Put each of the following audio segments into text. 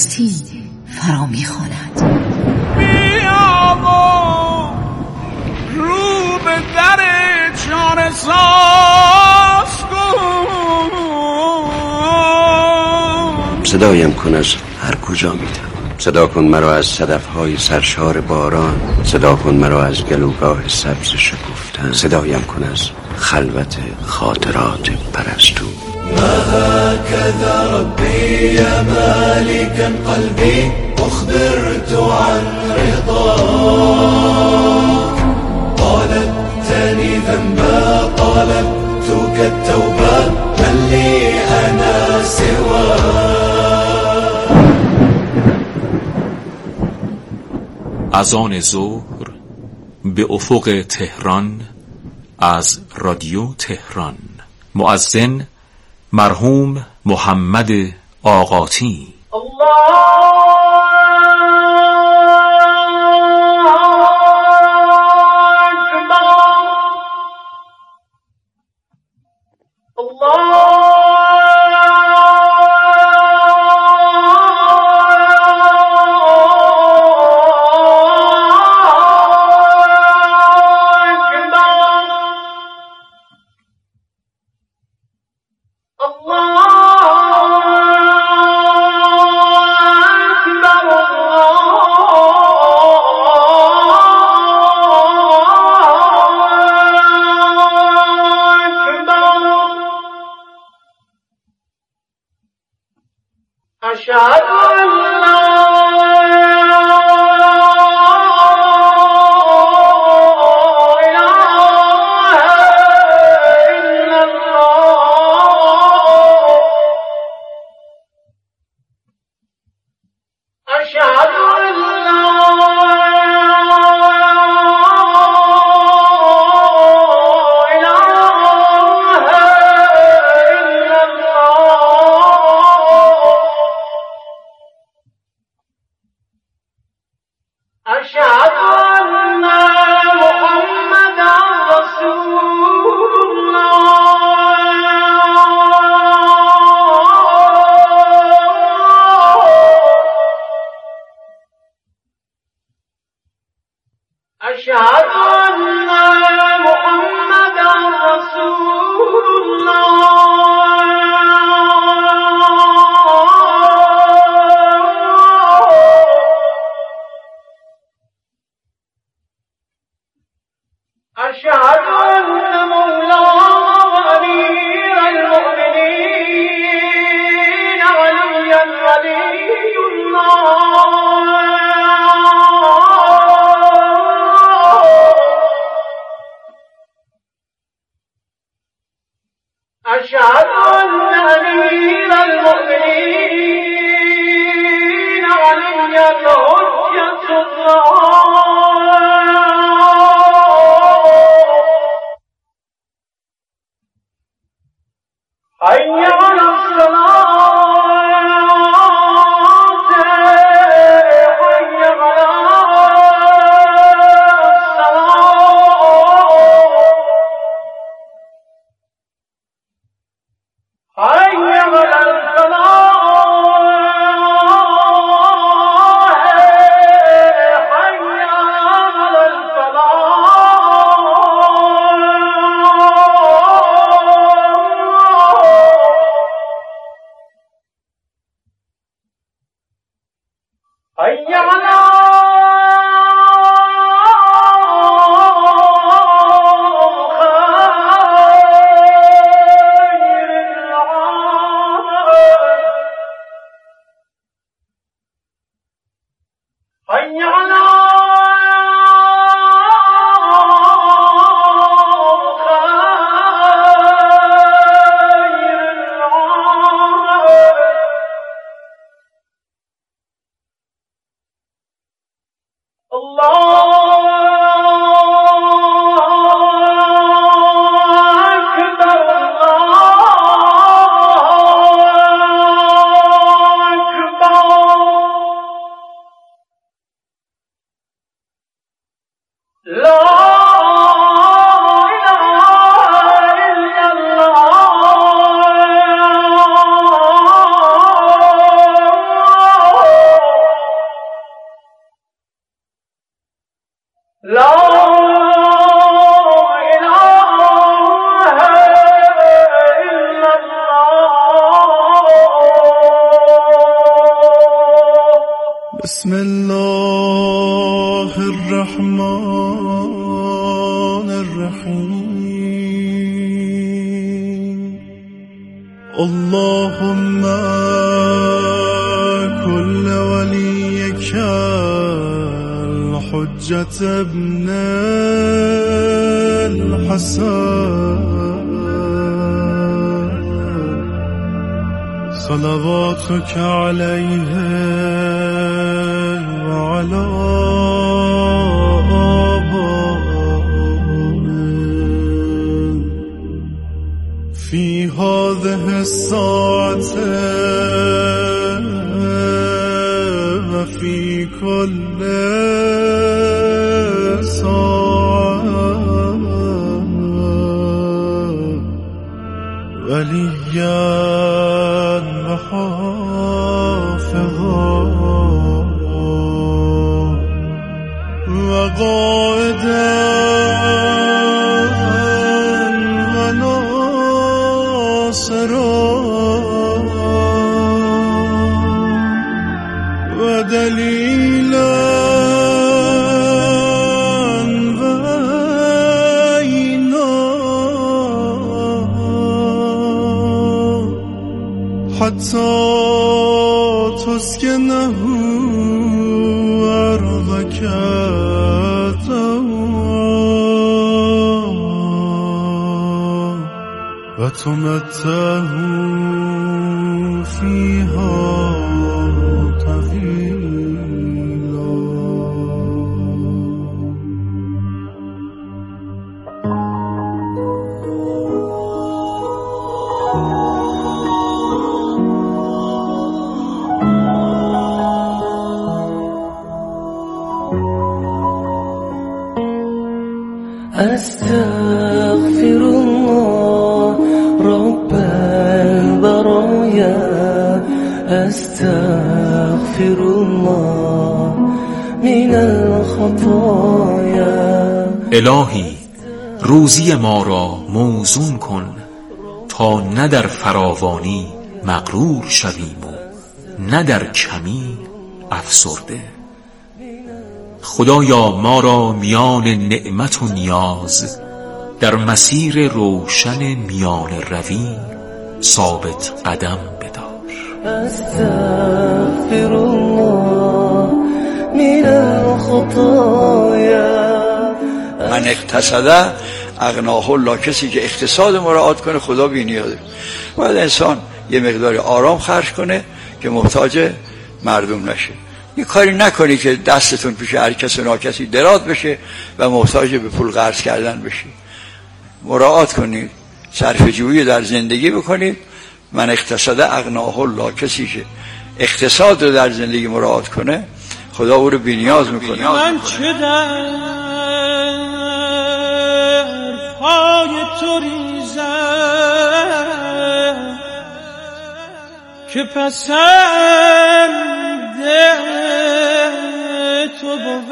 دوستی فرا میخواند. بیا رو به در چاره ساز کن. صدایم کن از هر کجا میتوان. صدا کن مرا از صدفهای سرشار باران. صدا کن مرا از گلوگاه سبز شکفتن. صدایم کن از خلوت خاطرات پرستو. ما هكذا ربي يا مالكا قلبي أخبرت عن رضاك. طالبتني ذنبا طالبتك التوبة من لي أنا سواك. اذان ظهر به افق تهران از رادیو تهران. مؤذن مرحوم محمد آقاتی. بسم الله الرحمن الرحیم اللهم كل وليك الحجة ابن الحسن صلواتك عليه وعلى آبائه في هذه الساعة وفي كل ساعة وليا وحافظا وقائدا وناصرا ودليلا حتى تسكنه أرضك وتمتعه فيها طويلا. أستغفر الله رب البرايا أستغفر الله من الخطايا. الهی روزی ما را موزون کن تا نه در فراوانی مغرور شویم و نه در کمی افسرده. خدایا ما را میان نعمت و نیاز در مسیر روشن میان روی ثابت قدم بدار. استغفر الله من الخطايا. من اقتصده اغناه الله، کسی که اقتصاد مراعات کنه خدا بی نیازه. باید انسان یه مقدار آرام خرج کنه که محتاج مردم نشه. یه کاری نکنی که دستتون پیش هر کس و ناکسی دراز بشه و محتاج به پول قرض کردن بشی. مراعات کنید، صرفه جویی در زندگی بکنید. من اقتصده اغناه الله، کسی که اقتصاد رو در زندگی مراعات کنه خدا او رو بی نیاز میکنه. من چه در پای تو ریزم که پسند تو بود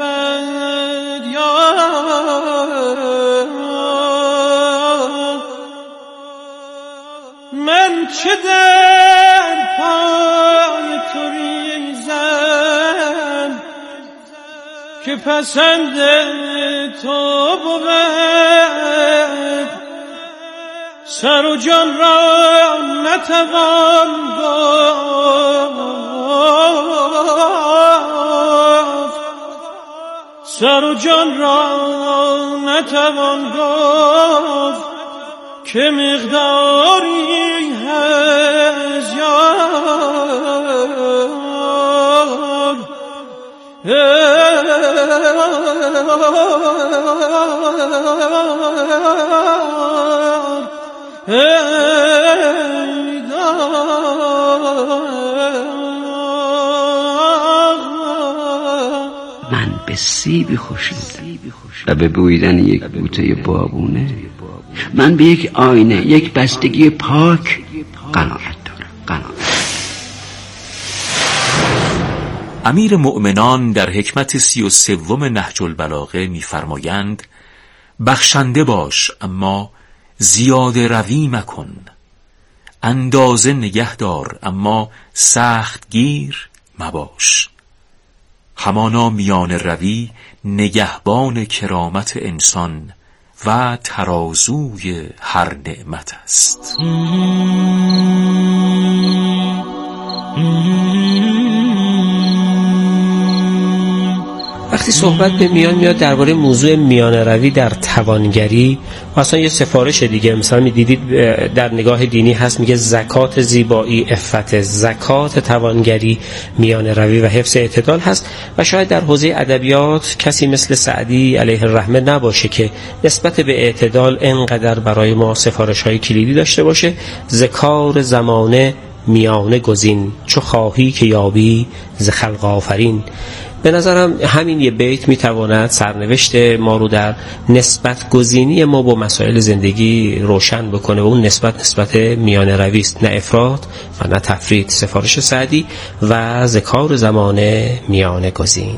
من چه در پای تو ریزم که پسند تو بود سر و جان را نتوان گفت سر و جان را نتوان گفت که مقداری هست من به سیبی خوشیدم و به بویدن یک بوته بابونه. من به یک آینه، یک بستگی پاک قناعت دارم. امیر مؤمنان در حکمت 33 نهج البلاغه می‌فرمایند بخشنده باش اما زیاده روی مکن، اندازه نگه دار اما سخت گیر مباش. همانا میان روی نگهبان کرامت انسان و ترازوی هر نعمت است. وقتی صحبت به میاد درباره موضوع میان روی در توانگری و اصلا یه سفارش دیگه، مثلا میدیدید در نگاه دینی هست میگه زکات زیبایی عفت، زکات توانگری میان روی و حفظ اعتدال هست. و شاید در حوزه ادبیات کسی مثل سعدی علیه الرحمه نباشه که نسبت به اعتدال انقدر برای ما سفارش‌های کلیدی داشته باشه. ذکار زمانه میانه گزین، چو خواهی که یابی ز خلق آفرین. به نظرم همین یه بیت میتواند سرنوشت ما رو در نسبت گزینی ما با مسائل زندگی روشن بکنه و اون نسبت میان روی است، نه افراط و نه تفرید. سفارش سعدی و ذکار زمانه میانه گزین.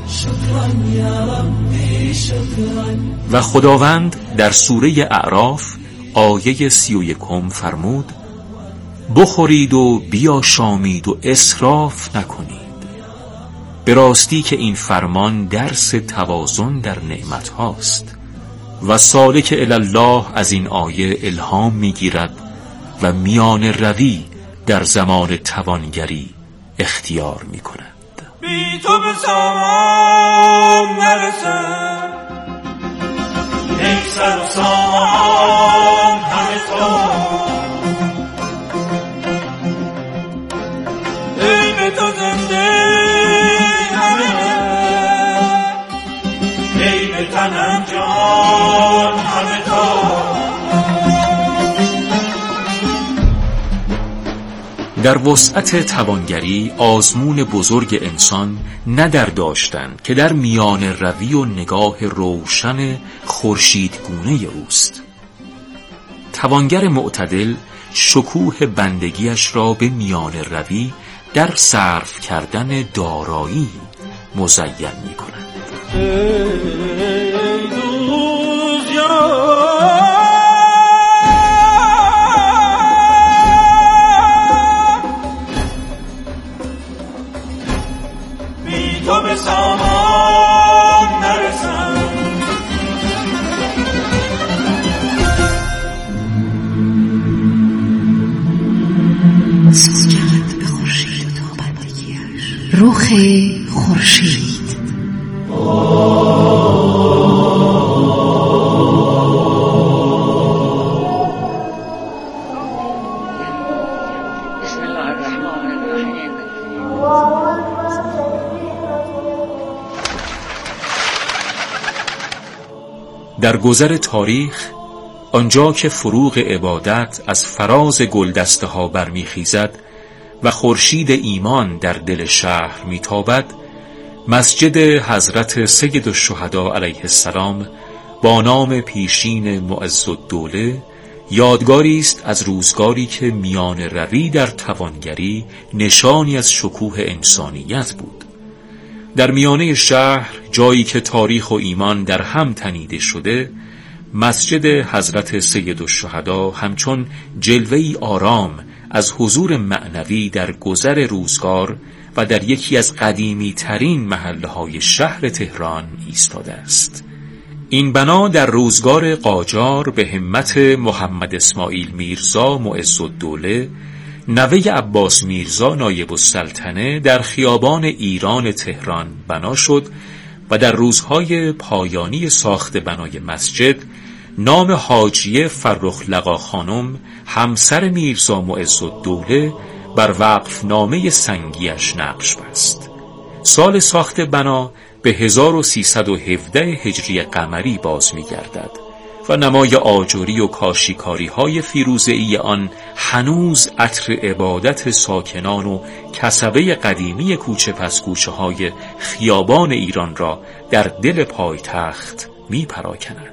و خداوند در سوره اعراف آیه 31 فرمود: بخورید و بیاشامید و اسراف نکنید. به راستی که این فرمان درس توازن در نعمت هاست و سالک الی الله از این آیه الهام میگیرد و میان روی در زمان توانگری اختیار میکند. بی تو به سامان نرسم، یک سر و سامان همه تو، ای به تو زنده تنم جان همه تو. در وسعت توانگری آزمون بزرگ انسان نه در داشتن که در میان روی و نگاه روشن خورشیدگونه اوست. توانگر معتدل شکوه بندگیش را به میان روی در صرف کردن دارایی مزین می کند. بی تو به سامان نرسم. سوگند به خورشید و تابندگیش، رخ خورشید. در گذر تاریخ آنجا که فروغ عبادت از فراز گلدسته ها برمیخیزد و خورشید ایمان در دل شهر میتابد، مسجد حضرت سید الشهدا علیه السلام با نام پیشین معزالدوله یادگاری است از روزگاری که میان روی در توانگری نشانی از شکوه انسانیت بود. در میانه شهر، جایی که تاریخ و ایمان در هم تنیده شده، مسجد حضرت سید الشهدا همچون جلوه‌ای آرام از حضور معنوی در گذر روزگار و در یکی از قدیمی ترین محله‌های شهر تهران ایستاده است. این بنا در روزگار قاجار به همت محمد اسماعیل میرزا معزالدوله، نوه عباس میرزا نایب السلطنه، در خیابان ایران تهران بنا شد و در روزهای پایانی ساخت بنای مسجد نام حاجیه فرخ لقا خانم همسر میرزا معزالدوله بر وقف نامه سنگیش نقش بست. سال ساخت بنا به 1317 هجری قمری باز می گردد و نمای آجری و کاشیکاری های فیروزه‌ای آن هنوز عطر عبادت ساکنان و کسبه قدیمی کوچه پس کوچه های خیابان ایران را در دل پایتخت می پراکند.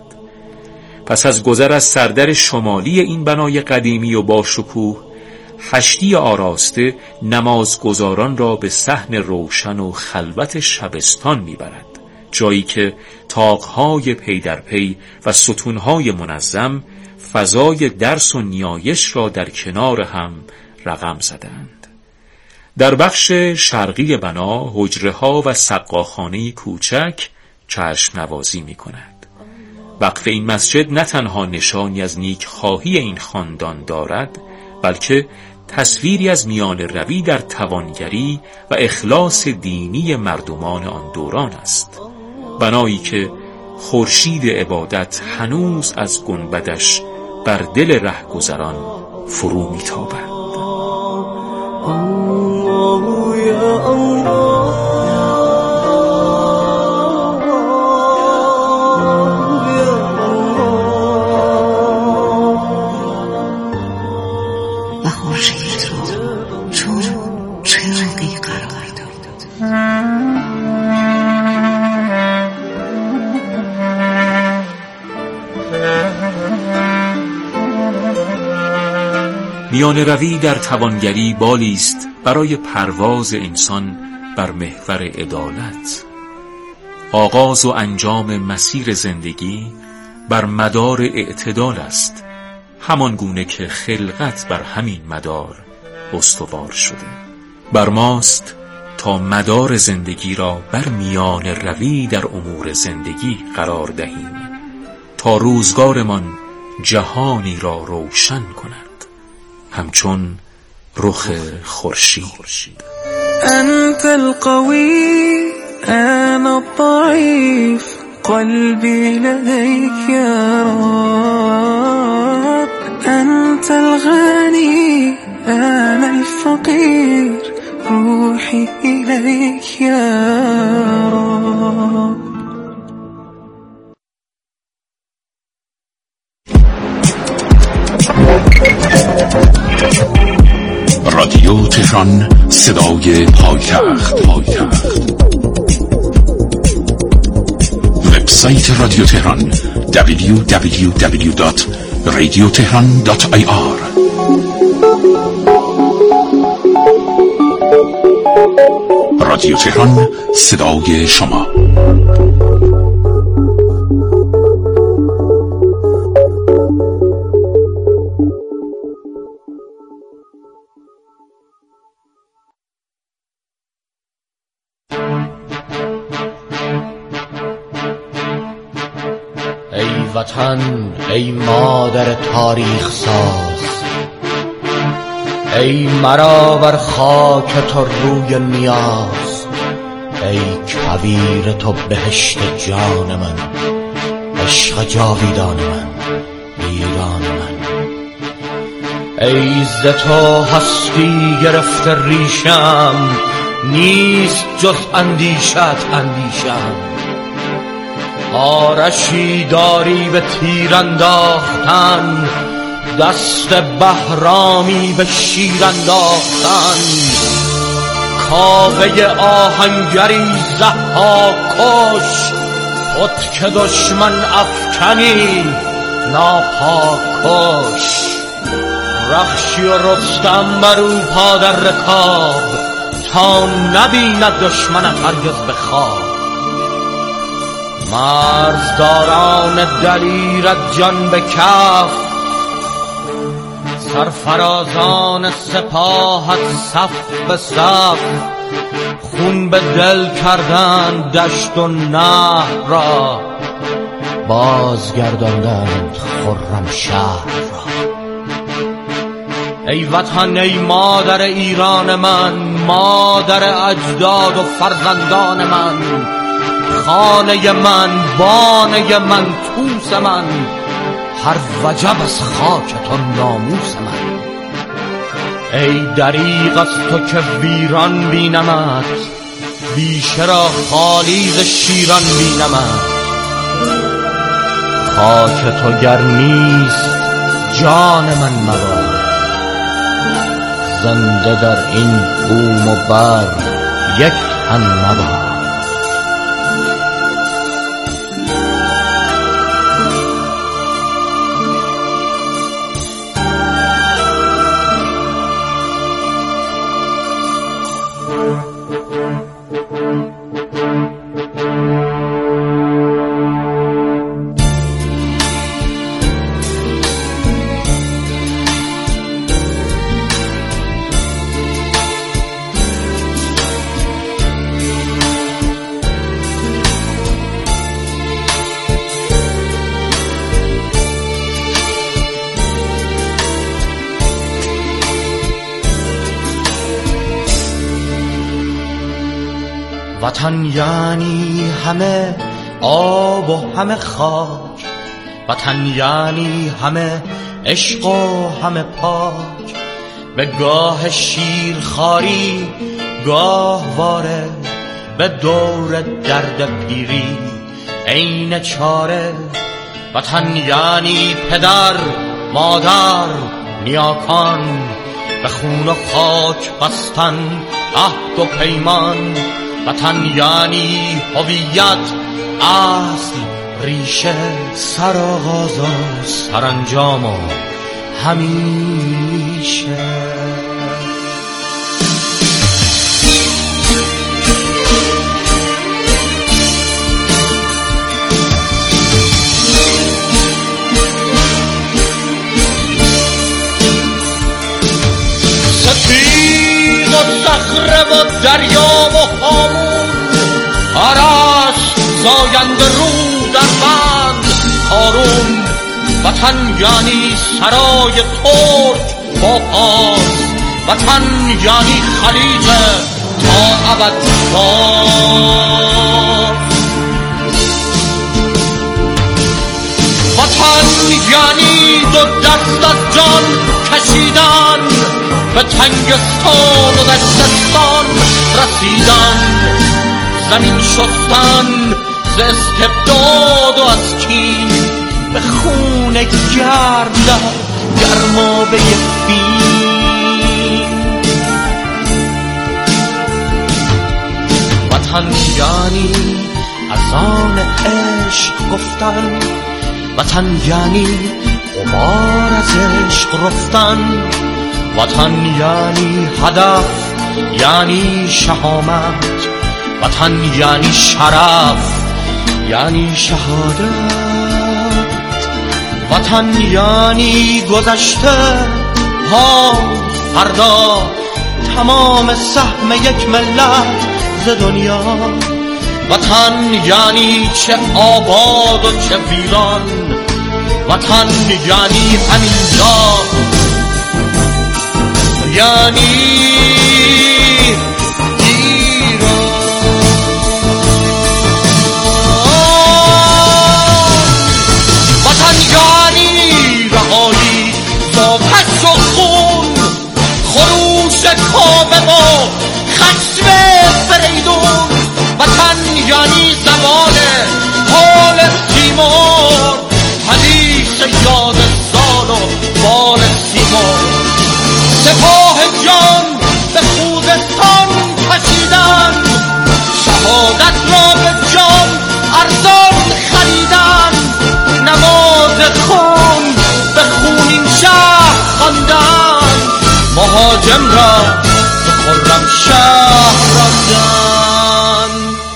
پس از گذر از سردر شمالی این بنای قدیمی و با شکوه، هشتی آراسته نمازگزاران را به صحن روشن و خلوت شبستان میبرد، جایی که طاقهای پی در پی و ستونهای منظم فضای درس و نیایش را در کنار هم رقم زدند. در بخش شرقی بنا حجره‌ها و سقاخانه کوچک چشم نوازی می‌کند. وقف این مسجد نه تنها نشانی از نیکخواهی این خاندان دارد، بلکه تصویری از میان روی در توانگری و اخلاص دینی مردمان آن دوران است. بنایی که خورشید عبادت هنوز از گنبدش بر دل رهگذران فرو میتابد. و خورشید را چون چراغی قرار داد. میان روی در توانگری بالی است برای پرواز انسان بر محور عدالت. آغاز و انجام مسیر زندگی بر مدار اعتدال است، همان گونه که خلقت بر همین مدار استوار شده. بر ماست تا مدار زندگی را بر میان روی در امور زندگی قرار دهیم تا روزگارمان جهانی را روشن کند همچون رخ خورشید. أنت القوي أنا الضعيف قلبي لديك يا رب. أنت الغني أنا الفقير روحي إليك يا رب. رادیو تهران، صدای پایتخت. وبسایت رادیو تهران www.radiotehran.ir. رادیو تهران، صدای شما. ای وطن، ای مادر تاریخ ساز، ای مرا بر خاک تو روی نیاز. ای کویر تو بهشت جان من، عشق جاویدان من، ایران من. ای ز تو هستی گرفته ریشم، نیست جز اندیشت اندیشم. آرشی داری به تیر انداختن، دست بهرامی به شیر انداختن. کاوه آهنگری ضحاک کش، خود که دشمن افکنی ناپاک کش. رخشی و رستم برو پا در رکاب، تا نبیند دشمنت هرگز به خواب. مرزداران دلیرت جان به کف، سرفرازان سپاهت صف به صف. خون به دل کردند دشت و نهر را، بازگرداندند خرم شهر را. ای وطن، ای مادر ایران من، مادر اجداد و فرزندان من. خانه من، بانه من، توس من، هر وجب از خاک تو ناموس من. ای دریغ از تو که ویران بینمت، بیشه را خالی ز شیران بینمت. خاک تو گر نیست جان من مباد، زنده در این بوم و بر یک تن مباد. وطن یعنی همه آب و همه خاک، وطن یعنی همه عشق و همه پاک. به گاه شیرخواری گاهواره، به دور درد پیری عین چاره. وطن یعنی پدر مادر نیاکان، به خون و خاک بستن عهد و پیمان. وطن یعنی هویت، اصل، ریشه، سرآغاز و سرانجام و همیشه. سپید و صخره و دریا و هامون، آرش زاینده رو در بند هارون. وطن یعنی سرای ترک با پاس، وطن یعنی خلیج تا ابد باز. وطن یعنی دو دست از جان کشیدن، به تنگستان و دشتستان رسیدن. زمین شستن ز استبداد و از کین، به خون گرم گرمابه فین. وطن یعنی اذان عشق گفتن، وطن یعنی غبار از عشق رفتن. وطن یعنی هدف، یعنی شهامت، وطن یعنی شرف، یعنی شهادت. وطن یعنی گذشته، حال، فردا، تمام سهم یک ملت ز دنیا. وطن یعنی چه آباد و چه ویران، وطن یعنی همینجا، یعنی کامه و خشم فریدون. وطن یعنی زمان حال تیمور، حدیث یاد سال و بال سیمور. سپاه جان به خوزستان کشیدن، شهادت را به جان ارزان خریدن. نماز خون به خونین شهر خواندن، مهاجم را به خرم شهر راندن.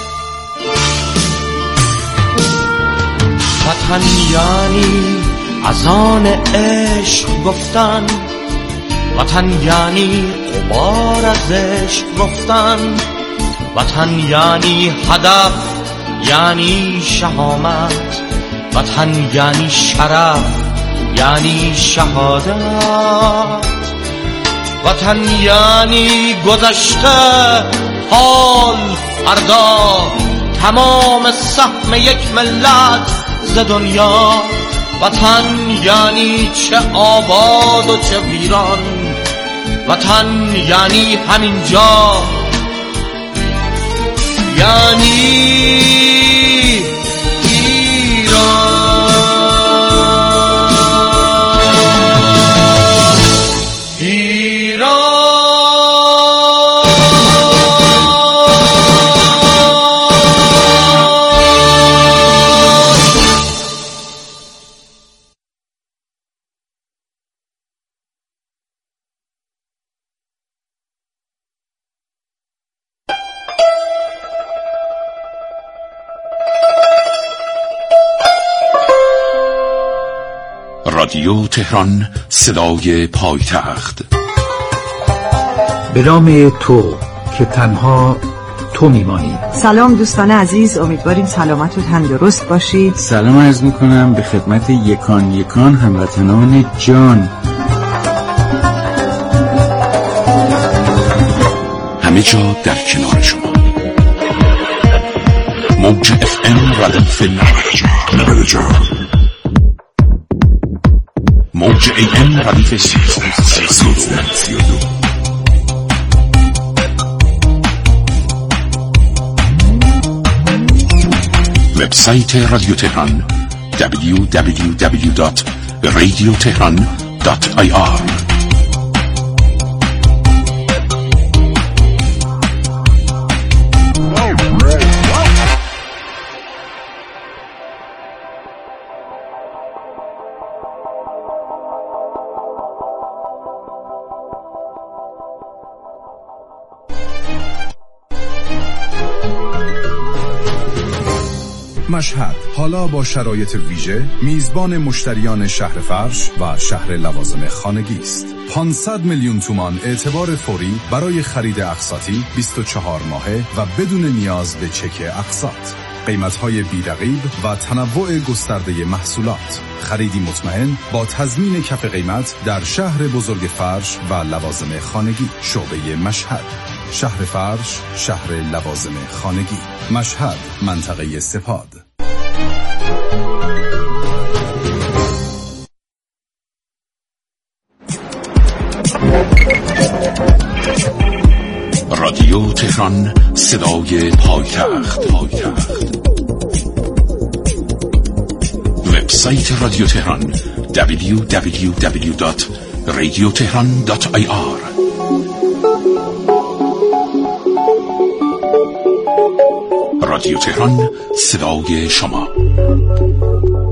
وطن یعنی اذان عشق گفتن، وطن یعنی غبار از عشق رفتن. وطن یعنی هدف، یعنی شهامت، وطن یعنی شرف، یعنی شهادت. وطن یعنی گذشته، حال، فردا، تمام سهم یک ملت ز دنیا. وطن یعنی چه آباد و چه ویران، وطن یعنی همینجا، یعنی رادیو تهران، صدای پایتخت. به نام تو که تنها تو میمانی. سلام دوستان عزیز، امیدواریم سلامت و تندرست باشید. سلام عرض میکنم به خدمت یکان یکان هموطنان جان. همه جا در کنار شما. موج FM ردیف 94 موج AM ردیف 32 وبسایت رادیو تهران www.radiotehran.ir مشهد حالا با شرایط ویژه میزبان مشتریان شهر فرش و شهر لوازم خانگی است. 500 میلیون تومان اعتبار فوری برای خرید اقساطی 24 ماهه و بدون نیاز به چک اقساط. قیمت‌های بی‌رقیب و تنوع گسترده محصولات. خریدی مطمئن با تضمین کف قیمت در شهر بزرگ فرش و لوازم خانگی. شعبه مشهد، شهر فرش، شهر لوازم خانگی. مشهد، منطقه سپاد. رادیو تهران، صدای پایتخت. وبسایت رادیو تهران www.radiotehran.ir رادیو تهران، صدای شما.